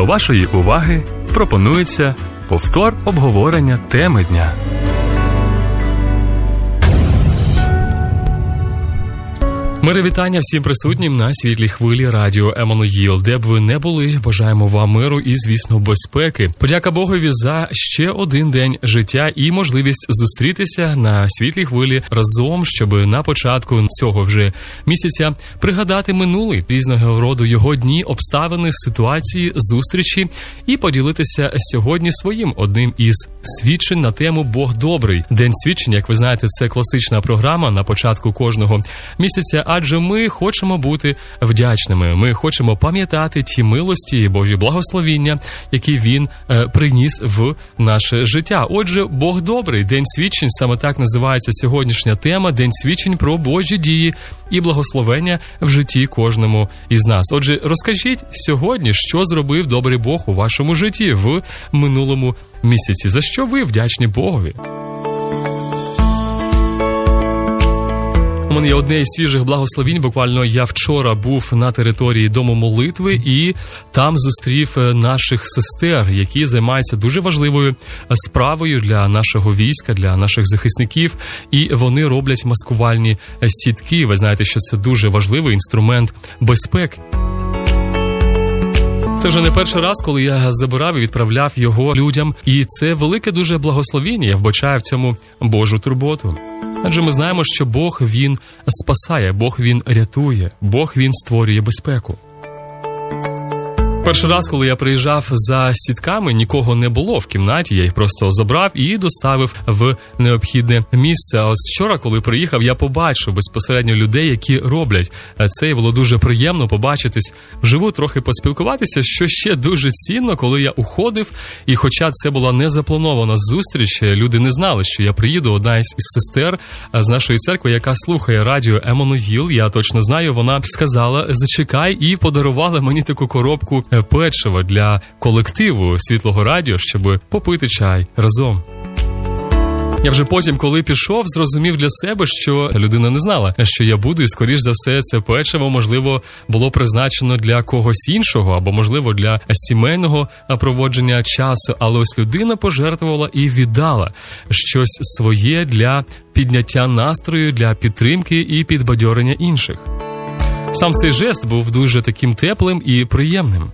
До вашої уваги пропонується повтор обговорення теми дня. Мири вітання всім присутнім на світлій хвилі радіо Еммануїл. Де б ви не були, бажаємо вам миру і, звісно, безпеки. Подяка Богові за ще один день життя і можливість зустрітися на світлій хвилі разом, щоб на початку цього вже місяця пригадати минулий різного роду його дні, обставини, ситуації, зустрічі і поділитися сьогодні своїм одним із свідчень на тему «Бог добрий». День свідчень, як ви знаєте, це класична програма на початку кожного місяця, адже ми хочемо бути вдячними, ми хочемо пам'ятати ті милості і Божі благословіння, які Він приніс в наше життя. Отже, Бог добрий, День свідчень, саме так називається сьогоднішня тема, День свідчень про Божі дії і благословення в житті кожному із нас. Отже, розкажіть сьогодні, що зробив добрий Бог у вашому житті в минулому місяці, за що ви вдячні Богові. У мене є одне із свіжих благословінь. Буквально я вчора був на території Дому молитви і там зустрів наших сестер, які займаються дуже важливою справою для нашого війська, для наших захисників. І вони роблять маскувальні сітки. Ви знаєте, що це дуже важливий інструмент безпеки. Це вже не перший раз, коли я забирав і відправляв його людям. І це велике дуже благословіння. Я вбачаю в цьому Божу турботу. Адже ми знаємо, що Бог, Він спасає, Бог, Він рятує, Бог, Він створює безпеку. Перший раз, коли я приїжджав за сітками, нікого не було в кімнаті, я їх просто забрав і доставив в необхідне місце. А ось вчора, коли приїхав, я побачив безпосередньо людей, які роблять це, і було дуже приємно побачитись вживу, трохи поспілкуватися, що ще дуже цінно, коли я уходив, і хоча це була не запланована зустріч, люди не знали, що я приїду, одна із сестер з нашої церкви, яка слухає радіо Еммануїл, я точно знаю, вона сказала, зачекай, і подарувала мені таку коробку печиво для колективу Світлого радіо, щоб попити чай разом. Я вже потім, коли пішов, зрозумів для себе, що людина не знала, що я буду, і, скоріш за все, це печиво, можливо, було призначено для когось іншого, або, можливо, для сімейного проводження часу, але ось людина пожертвувала і віддала щось своє для підняття настрою, для підтримки і підбадьорення інших. Сам цей жест був дуже таким теплим і приємним.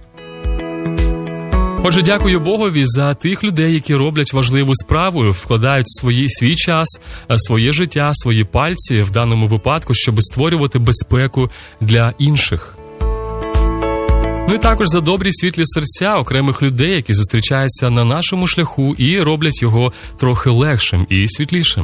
Отже, дякую Богові за тих людей, які роблять важливу справу, вкладають свій час, своє життя, свої пальці в даному випадку, щоб створювати безпеку для інших. Ну і також за добрі світлі серця окремих людей, які зустрічаються на нашому шляху і роблять його трохи легшим і світлішим.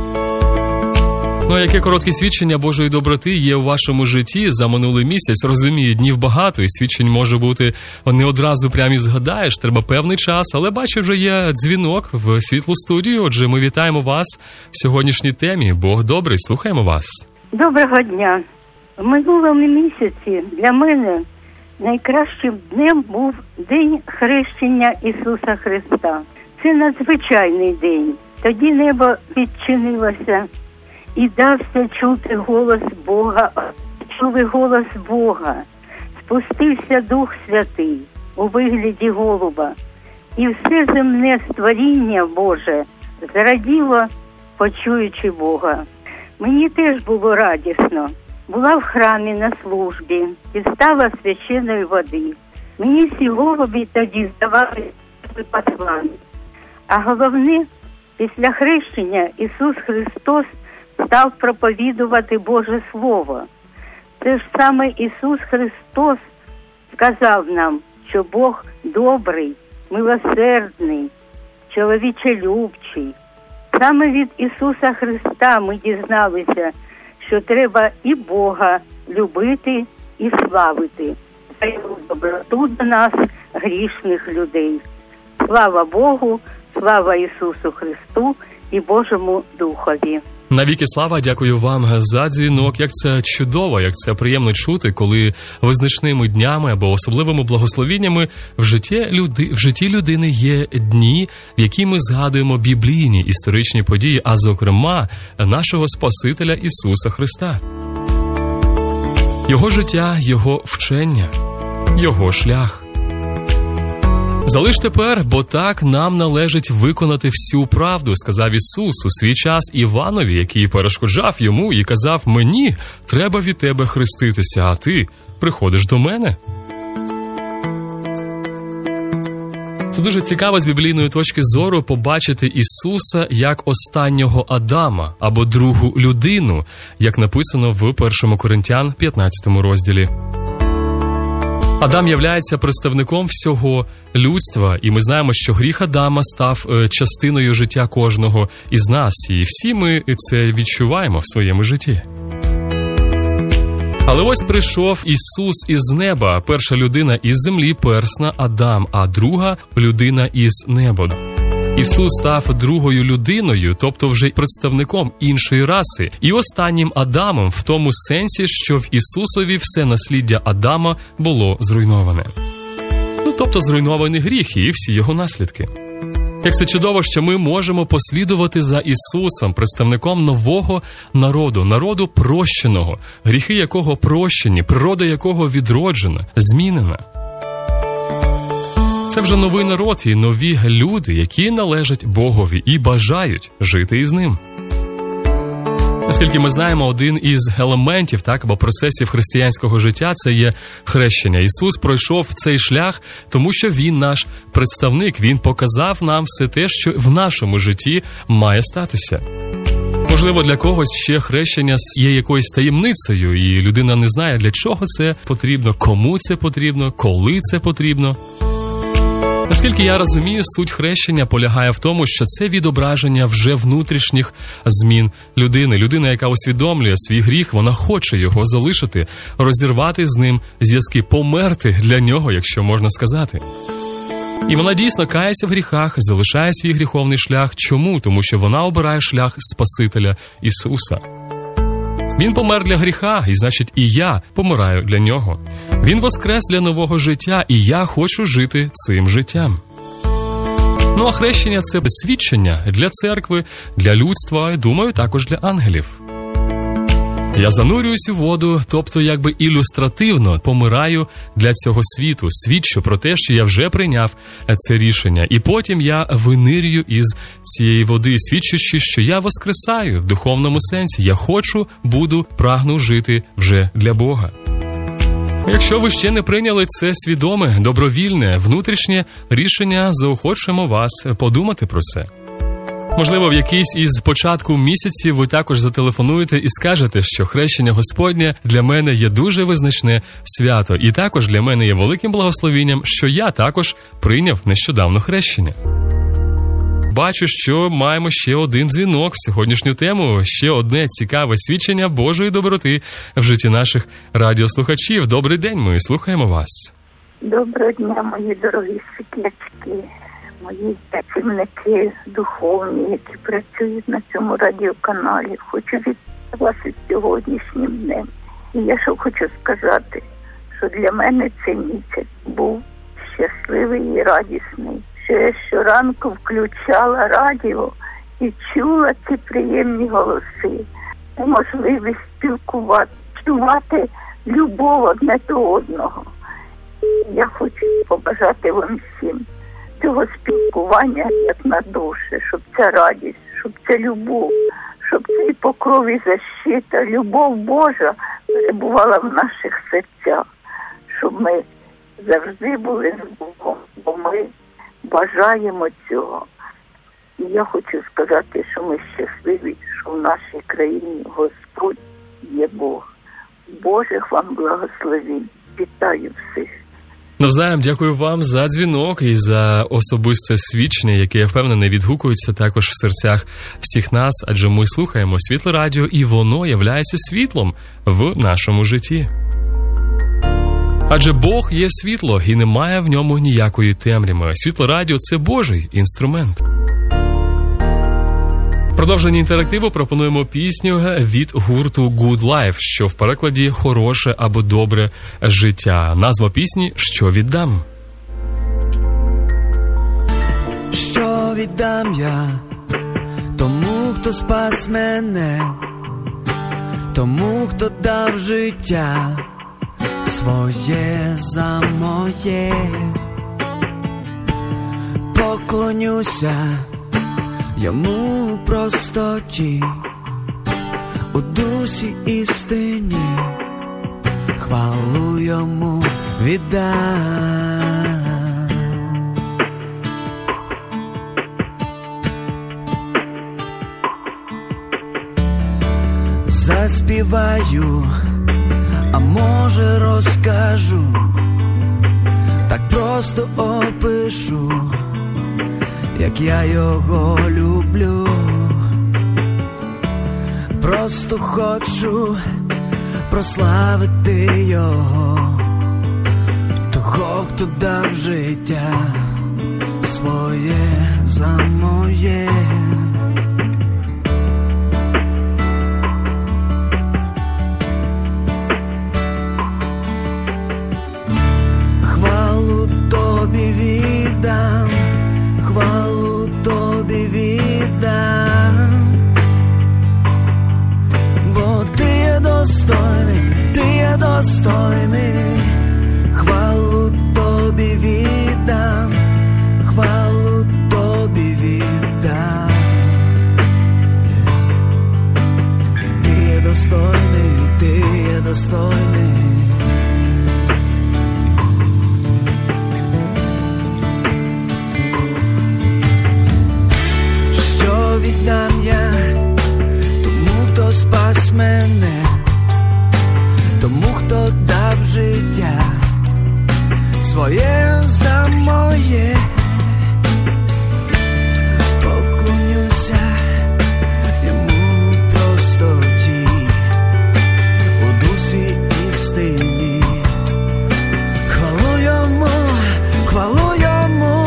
Ну, а яке коротке свідчення Божої доброти є у вашому житті за минулий місяць? Розумію, днів багато, і свідчень може бути не одразу прямо і згадаєш, треба певний час, але бачу, вже є дзвінок в світлу студію, отже, ми вітаємо вас в сьогоднішній темі. Бог добрий, слухаємо вас. Доброго дня. В минулому місяці для мене найкращим днем був День хрещення Ісуса Христа. Це надзвичайний день. Тоді небо відчинилося, і дався чути голос Бога, чули голос Бога. Спустився Дух Святий у вигляді голуба, і все земне створіння Боже зраділо, почуючи Бога. Мені теж було радісно. Була в храмі на службі, дістала священої води. Мені всі голубі тоді здавали послання. А головне, після хрещення Ісус Христос став проповідувати Боже Слово. Це ж саме Ісус Христос сказав нам, що Бог добрий, милосердний, чоловічелюбчий. Саме від Ісуса Христа ми дізналися, що треба і Бога любити, і славити за Його доброту до нас, грішних людей. Слава Богу, слава Ісусу Христу і Божому Духові. Навіки слава, дякую вам за дзвінок. Як це чудово, як це приємно чути, коли визначними днями або особливими благословіннями в житті людини є дні, в які ми згадуємо біблійні історичні події, а зокрема нашого Спасителя Ісуса Христа. Його життя, Його вчення, Його шлях. «Залиш тепер, бо так нам належить виконати всю правду», – сказав Ісус у свій час Іванові, який перешкоджав йому і казав: «Мені треба від тебе хреститися, а ти приходиш до мене». Це дуже цікаво з біблійної точки зору побачити Ісуса як останнього Адама або другу людину, як написано в 1 Коринтян 15 розділі. Адам являється представником всього людства, і ми знаємо, що гріх Адама став частиною життя кожного із нас, і всі ми це відчуваємо в своєму житті. Але ось прийшов Ісус із неба, перша людина із землі, персна Адам, а друга людина із неба. Ісус став другою людиною, тобто вже представником іншої раси, і останнім Адамом в тому сенсі, що в Ісусові все насліддя Адама було зруйноване. Тобто зруйнований гріх і всі його наслідки. Як це чудово, що ми можемо послідувати за Ісусом, представником нового народу, народу прощеного, гріхи якого прощені, природа якого відроджена, змінена. Це вже новий народ і нові люди, які належать Богові і бажають жити із ним. Наскільки ми знаємо, один із елементів, або процесів християнського життя – це є хрещення. Ісус пройшов цей шлях, тому що Він наш представник, Він показав нам все те, що в нашому житті має статися. Можливо, для когось ще хрещення є якоюсь таємницею, і людина не знає, для чого це потрібно, кому це потрібно, коли це потрібно. Наскільки я розумію, суть хрещення полягає в тому, що це відображення вже внутрішніх змін людини. Людина, яка усвідомлює свій гріх, вона хоче його залишити, розірвати з ним зв'язки, померти для нього, якщо можна сказати. І вона дійсно кається в гріхах, залишає свій гріховний шлях. Чому? Тому що вона обирає шлях Спасителя Ісуса. Він помер для гріха, і значить і я помираю для нього. Він воскрес для нового життя, і я хочу жити цим життям. А хрещення – це свідчення для церкви, для людства, і, думаю, також для ангелів. Я занурююсь у воду, тобто якби ілюстративно помираю для цього світу, свідчу про те, що я вже прийняв це рішення. І потім я винирюю із цієї води, свідчучи, що я воскресаю в духовному сенсі. Я хочу, буду, прагну жити вже для Бога. Якщо ви ще не прийняли це свідоме, добровільне, внутрішнє рішення, заохочуємо вас подумати про це. Можливо, в якийсь із початку місяців ви також зателефонуєте і скажете, що хрещення Господнє для мене є дуже визначне свято. І також для мене є великим благословінням, що я також прийняв нещодавно хрещення. Бачу, що маємо ще один дзвінок в сьогоднішню тему, ще одне цікаве свідчення Божої доброти в житті наших радіослухачів. Добрий день, ми слухаємо вас. Доброго дня, мої дорогі світлячки, мої працівники духовні, які працюють на цьому радіоканалі. Хочу вітати вас із сьогоднішнім днем. І я що хочу сказати, що для мене цей місяць був щасливий і радісний. Що я щоранку включала радіо і чула ці приємні голоси, можливість спілкувати, чувати любов одне до одного. Я хочу побажати вам всім цього спілкування як на душі, щоб ця радість, щоб ця любов, щоб цей покров і защита, любов Божа перебувала в наших серцях, щоб ми завжди були з Богом, бо ми бажаємо цього. І я хочу сказати, що ми щасливі, що в нашій країні Господь є Бог. Божих вам благословень. Вітаю всіх. Навзаєм дякую вам за дзвінок і за особисте свідчення, яке, я впевнений, відгукується також в серцях всіх нас, адже ми слухаємо Світле Радіо, і воно являється світлом в нашому житті. Адже Бог є світло, і немає в ньому ніякої темряви. Світло Радіо – це Божий інструмент. В продовженні інтерактиву пропонуємо пісню від гурту Good Life, що в перекладі «хороше» або «добре життя». Назва пісні «Що віддам?». Що віддам я тому, хто спас мене, тому, хто дав життя своє за моє. поклонюся йому в простоті, у дусі істині, хвалу йому віддам. Заспіваю, а може розкажу, так просто опишу, як я його люблю. Просто хочу прославити його, того, хто дав життя своє за моє. Хвалу тобі віддам, хвалу тобі віддам, бо ти є достойний, ти є достойний. Хвалу тобі віддам, хвалу тобі віддам. Ти є достойний, ти є достойний. Віддам я тому, хто спас мене, тому, хто дав життя своє за моє. Поклонюся йому в простоті, у дусі істині, хвалу йому, хвалу йому.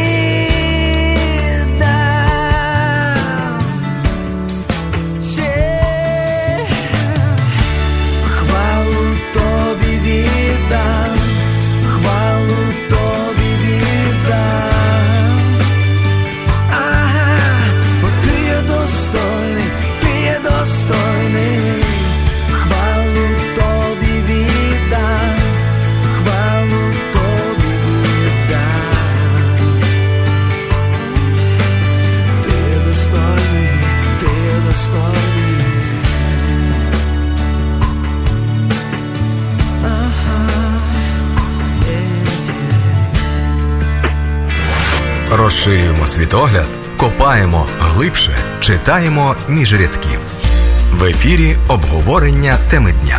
Розширюємо світогляд, копаємо глибше, читаємо між рядків. В ефірі обговорення теми дня.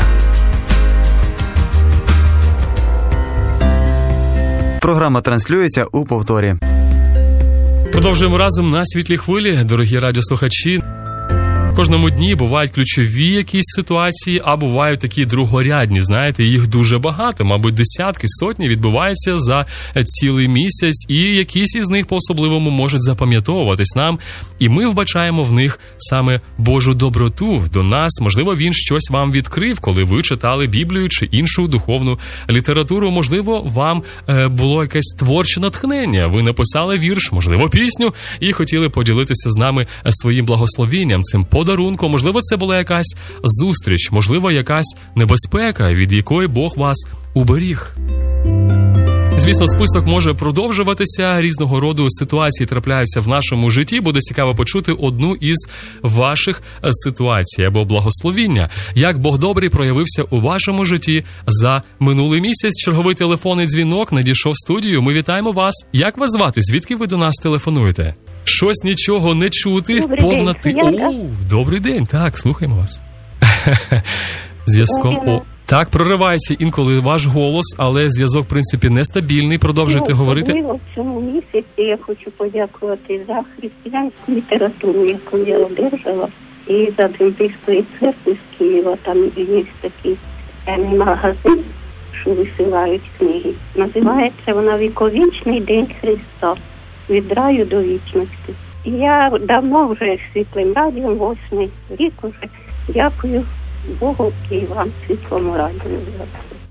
Програма транслюється у повторі. Продовжуємо разом на світлій хвилі, дорогі радіослухачі. В кожному дні бувають ключові якісь ситуації, а бувають такі другорядні, знаєте, їх дуже багато, мабуть, десятки, сотні відбуваються за цілий місяць, і якісь із них по-особливому можуть запам'ятовуватись нам, і ми вбачаємо в них саме Божу доброту до нас. Можливо, він щось вам відкрив, коли ви читали Біблію чи іншу духовну літературу. Можливо, вам було якесь творче натхнення, ви написали вірш, можливо, пісню, і хотіли поділитися з нами своїм благословенням, цим подарунком. Можливо, це була якась зустріч, можливо, якась небезпека, від якої Бог вас уберіг. Звісно, список може продовжуватися, різного роду ситуації трапляються в нашому житті. Буде цікаво почути одну із ваших ситуацій або благословіння. Як Бог добрий проявився у вашому житті за минулий місяць. Черговий телефонний дзвінок надійшов в студію. Ми вітаємо вас. Як вас звати? Звідки ви до нас телефонуєте? Щось нічого не чути. Повна ти. Добрий день. Так, слухаємо вас. Зв'язком. Так, проривається інколи ваш голос, але зв'язок, в принципі, нестабільний. Продовжуйте говорити. В цьому місяці я хочу подякувати за християнську літературу, яку я одержала, і за Адвентистської церкви з Києва. Там є такий магазин, що висилають книги. Називається вона «Віковічний день Христа. Від раю до вічності». І я давно вже світлим радіом, 8-й рік уже, дякую Богу і вам, світлому радіо.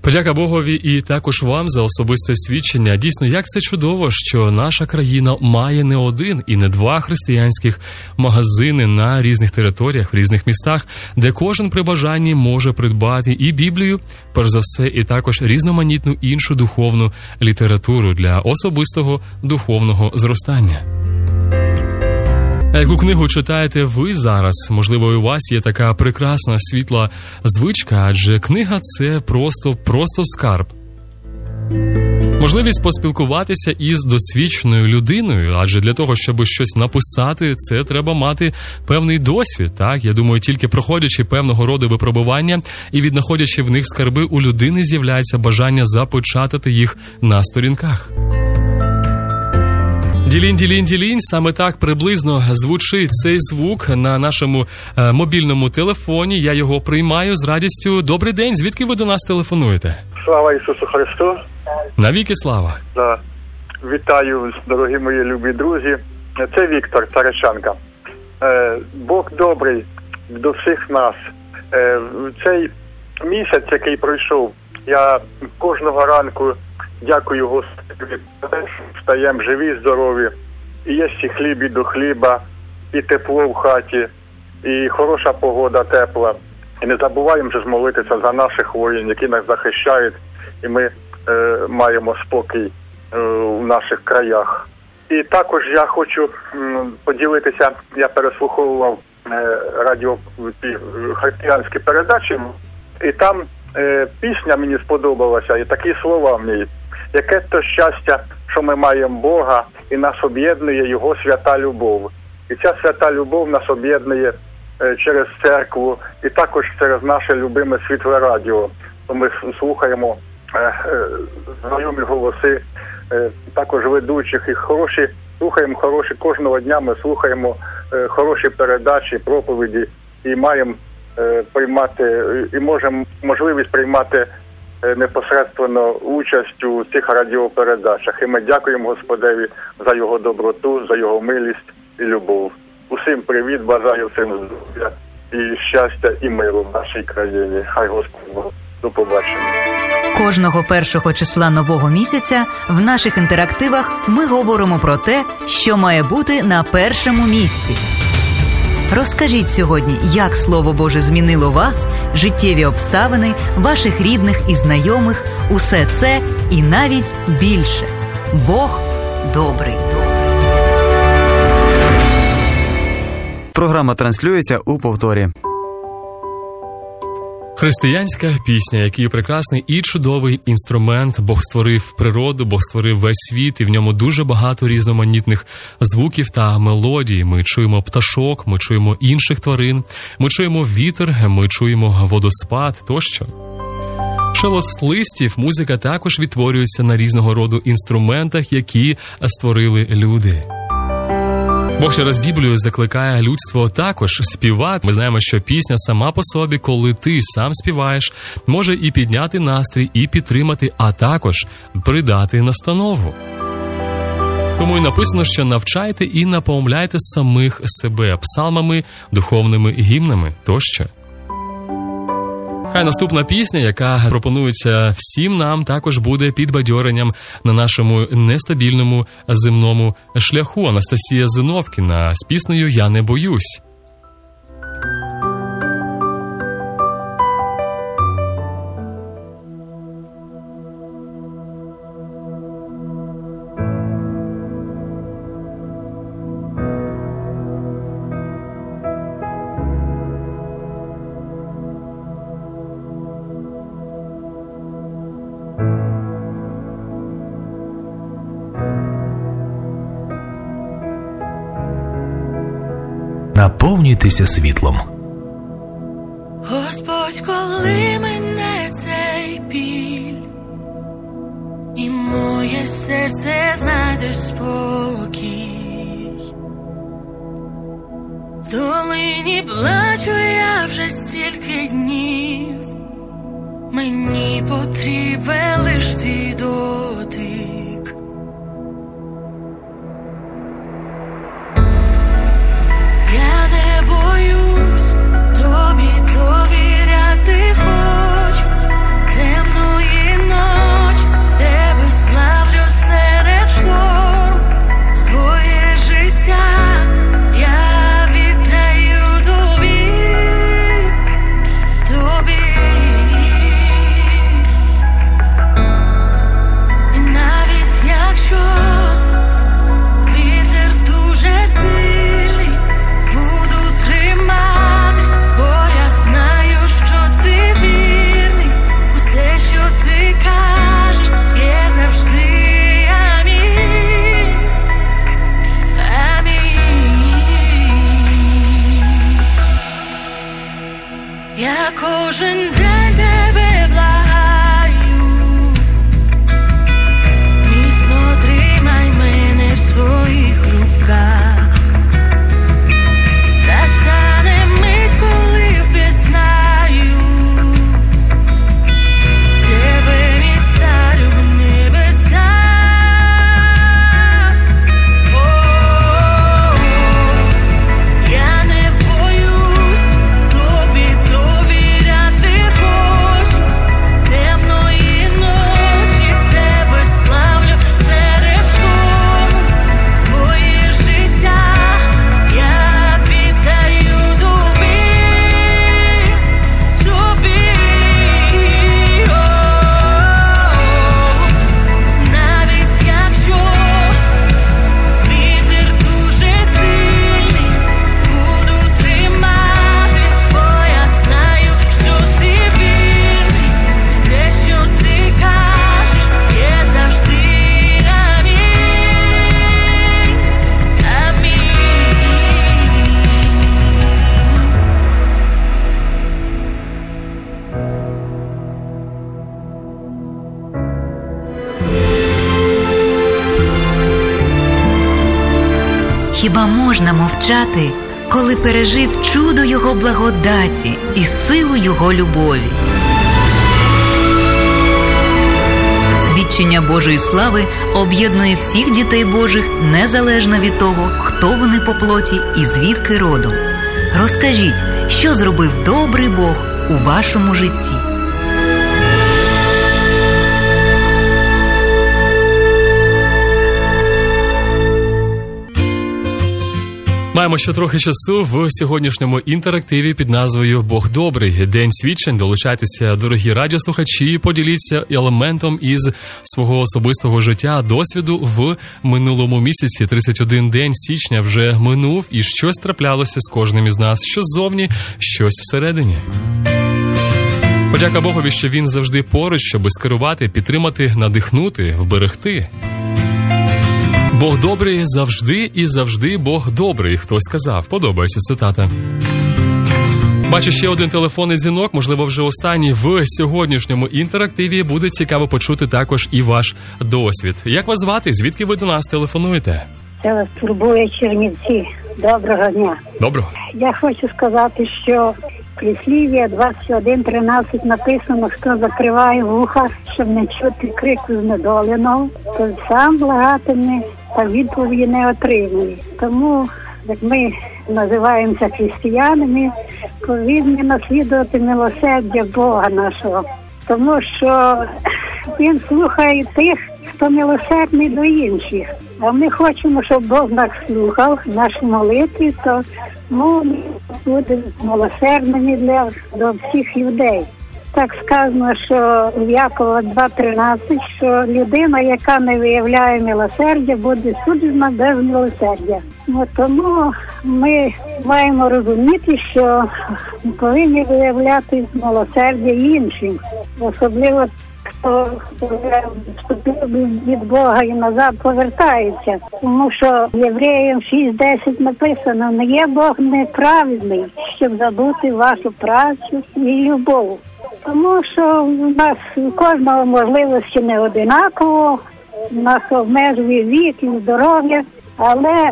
Подяка Богові і також вам за особисте свідчення. Дійсно, як це чудово, що наша країна має не один і не два християнських магазини на різних територіях, в різних містах, де кожен при бажанні може придбати і Біблію, перш за все, і також різноманітну іншу духовну літературу для особистого духовного зростання. А яку книгу читаєте ви зараз? Можливо, у вас є така прекрасна світла звичка, адже книга – це просто скарб. Можливість поспілкуватися із досвідченою людиною, адже для того, щоб щось написати, це треба мати певний досвід, так? Я думаю, тільки проходячи певного роду випробування і віднаходячи в них скарби, у людини з'являється бажання запечатати їх на сторінках. Ділінь, саме так приблизно звучить цей звук на нашому мобільному телефоні. Я його приймаю з радістю. Добрий день, звідки ви до нас телефонуєте? Слава Ісусу Христу! Навіки слава! Да. Вітаю, дорогі мої любі друзі. Це Віктор Таращанка. Бог добрий до всіх нас. Цей місяць, який пройшов, я кожного ранку дякую Господу, встаємо живі, здорові, і є і хліб, і до хліба, і тепло в хаті, і хороша погода тепла. І не забуваємо ж молитися за наших воїнів, які нас захищають, і ми маємо спокій в наших краях. І також я хочу поділитися, я переслуховував християнські передачі, і там пісня мені сподобалася, і такі слова в ній. Яке то щастя, що ми маємо Бога, і нас об'єднує Його свята любов. І ця свята любов нас об'єднує через церкву і також через наше любиме світле радіо. Ми слухаємо знайомі голоси, також ведучих, і слухаємо хороші, кожного дня ми слухаємо хороші передачі, проповіді, і маємо приймати, і можемо можливість приймати непосередньо участь у цих радіопередачах. І ми дякуємо Господеві за Його доброту, за Його милість і любов. Усім привіт, бажаю всім здоров'я і щастя, і миру в нашій країні. Хай Господь, до побачення. Кожного першого числа нового місяця в наших інтерактивах ми говоримо про те, що має бути на першому місці. Розкажіть сьогодні, як Слово Боже змінило вас, життєві обставини, ваших рідних і знайомих, усе це і навіть більше. Бог добрий. Програма транслюється у повторі. Християнська пісня, який прекрасний і чудовий інструмент. Бог створив природу, Бог створив весь світ, і в ньому дуже багато різноманітних звуків та мелодій. Ми чуємо пташок, ми чуємо інших тварин, ми чуємо вітер, ми чуємо водоспад тощо. Шелест листів, музика також відтворюється на різного роду інструментах, які створили люди. Бог через Біблію закликає людство також співати. Ми знаємо, що пісня сама по собі, коли ти сам співаєш, може і підняти настрій, і підтримати, а також придати настанову. Тому і написано, що навчайте і наповняйте самих себе псалмами, духовними гімнами тощо. Хай наступна пісня, яка пропонується всім нам, також буде підбадьоренням на нашому нестабільному земному шляху. Анастасія Зиновкіна з піснею «Я не боюсь». Наповнюйтеся світлом. Господь, коли мене цей біль, і моє серце знайдеш спокій. В долині плачу я вже стільки днів, мені потрібен лиш твій дотик. Я не боюсь тобі довіряти, хоч темної Хіба можна мовчати, коли пережив чудо Його благодаті і силу Його любові? Свідчення Божої слави об'єднує всіх дітей Божих незалежно від того, хто вони по плоті і звідки родом. Розкажіть, що зробив добрий Бог у вашому житті. Маємо ще трохи часу в сьогоднішньому інтерактиві під назвою «Бог добрий. День свідчень». Долучайтеся, дорогі радіослухачі, поділіться елементом із свого особистого життя, досвіду в минулому місяці. 31 день січня вже минув, і щось траплялося з кожним із нас. Що ззовні, щось всередині. Подяка Богові, що Він завжди поруч, щоби скерувати, підтримати, надихнути, вберегти. Бог добрий завжди і завжди Бог добрий, хтось сказав. Подобається цитата. Бачу ще один телефонний дзвінок, можливо, вже останній в сьогоднішньому інтерактиві. Буде цікаво почути також і ваш досвід. Як вас звати? Звідки ви до нас телефонуєте? Це вас турбує Чернівці. Доброго дня. Доброго. Я хочу сказати, що в Прислів'я 21:13 написано, хто закриває вуха, щоб не чути крику знедоленого, то сам благатиме та відповіді не отримує. Тому, як ми називаємося християнами, повинні наслідувати милосердя Бога нашого. Тому що Він слухає тих, хто милосердний до інших. А ми хочемо, щоб Бог нас слухав, наші молитви, то ми будемо милосердними до всіх людей. Так сказано, що в Якова 2:13, що людина, яка не виявляє милосердя, буде суджена без милосердя. Тому ми маємо розуміти, що повинні виявляти милосердя іншим. Особливо, хто вступив від Бога і назад повертається. Тому що Євреям 6:10 написано, не є Бог неправедний, щоб забути вашу працю і любов. Тому що у нас у кожного можливості не одинаково, нас обмежує вік і здоров'я, але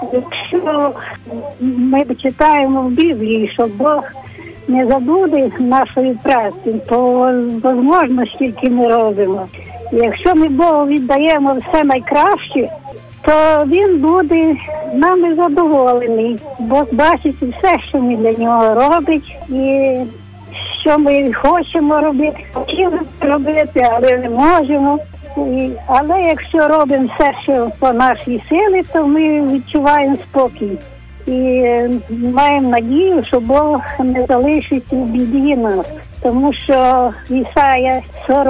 якщо ми читаємо в Біблії, що Бог не забуде нашої праці, то можливо стільки ми робимо. І якщо ми Богу віддаємо все найкраще, то Він буде нами задоволений. Бог бачить все, що ми для нього робить, і що ми хочемо робити, хотіли робити, але не можемо. Але якщо робимо все, що по нашій силі, то ми відчуваємо спокій. І маємо надію, що Бог не залишить у біді нас. Тому що Ісая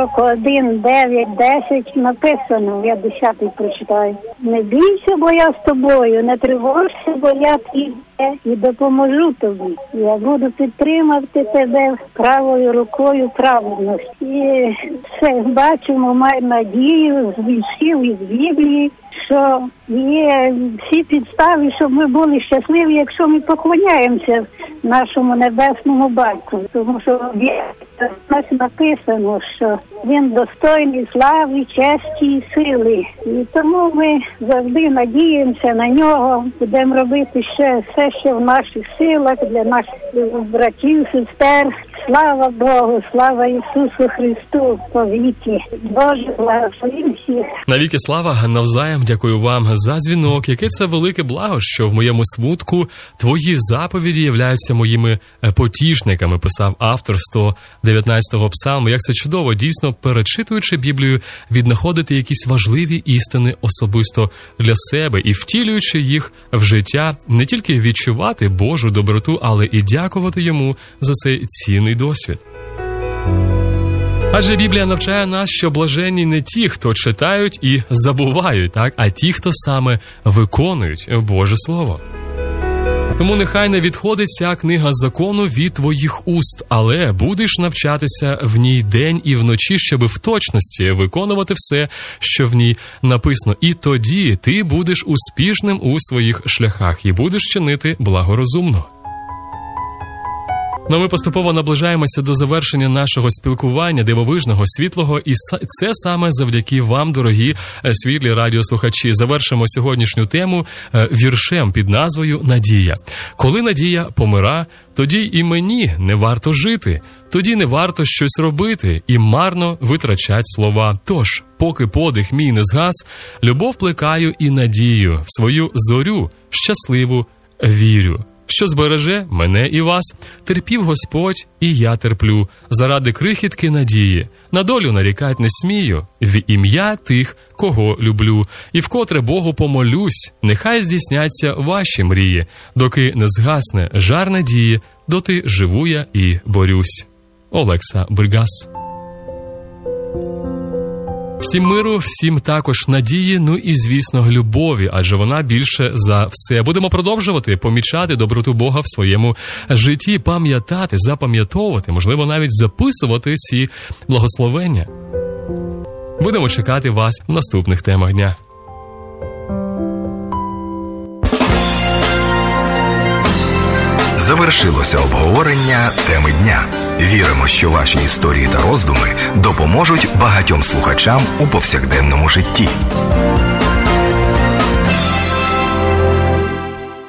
41:9-10 написано, я 10-й прочитаю. Не бійся, бо я з тобою, не тривожся, бо я твій і допоможу тобі. Я буду підтримувати тебе правою рукою праведності. І все бачимо, маємо надію з віршів із Біблії, що є всі підстави, щоб ми були щасливі, якщо ми поклоняємося нашому небесному батьку. Тому що в нас написано, що він достойний слави, честі і сили. І тому ми завжди надіємося на нього, будемо робити ще все, що в наших силах, для наших братів, сестер. Слава Богу, слава Ісусу Христу, повіки. Боже, благослови всіх. Навіки слава, навзаєм дякую вам за дзвінок. Яке це велике благо, що в моєму смутку твої заповіді являються моїми потішниками, писав автор 119-го псалму. Як це чудово, дійсно, перечитуючи Біблію, віднаходити якісь важливі істини особисто для себе і втілюючи їх в життя, не тільки відчувати Божу доброту, але і дякувати йому за цей цінний досвід. Адже Біблія навчає нас, що блаженні не ті, хто читають і забувають, а ті, хто саме виконують Боже Слово. Тому нехай не відходить ця книга закону від твоїх уст, але будеш навчатися в ній день і вночі, щоби в точності виконувати все, що в ній написано. І тоді ти будеш успішним у своїх шляхах і будеш чинити благорозумно. Ну, ми поступово наближаємося до завершення нашого спілкування, дивовижного, світлого, і це саме завдяки вам, дорогі світлі радіослухачі. Завершимо сьогоднішню тему віршем під назвою «Надія». Коли надія помира, тоді і мені не варто жити, тоді не варто щось робити і марно витрачать слова. Тож, поки подих мій не згас, любов плекаю і надію, в свою зорю щасливу вірю, що збереже мене і вас. Терпів Господь, і я терплю, заради крихітки надії. На долю нарікать не смію, в ім'я тих, кого люблю. І вкотре Богу помолюсь, нехай здійсняться ваші мрії. Доки не згасне жар надії, доти живу я і борюсь. Олекса Бригас. Всім миру, всім також надії, ну і, звісно, любові, адже вона більше за все. Будемо продовжувати помічати доброту Бога в своєму житті, пам'ятати, запам'ятовувати, можливо, навіть записувати ці благословення. Будемо чекати вас в наступних темах дня. Завершилося обговорення теми дня. Віримо, що ваші історії та роздуми допоможуть багатьом слухачам у повсякденному житті.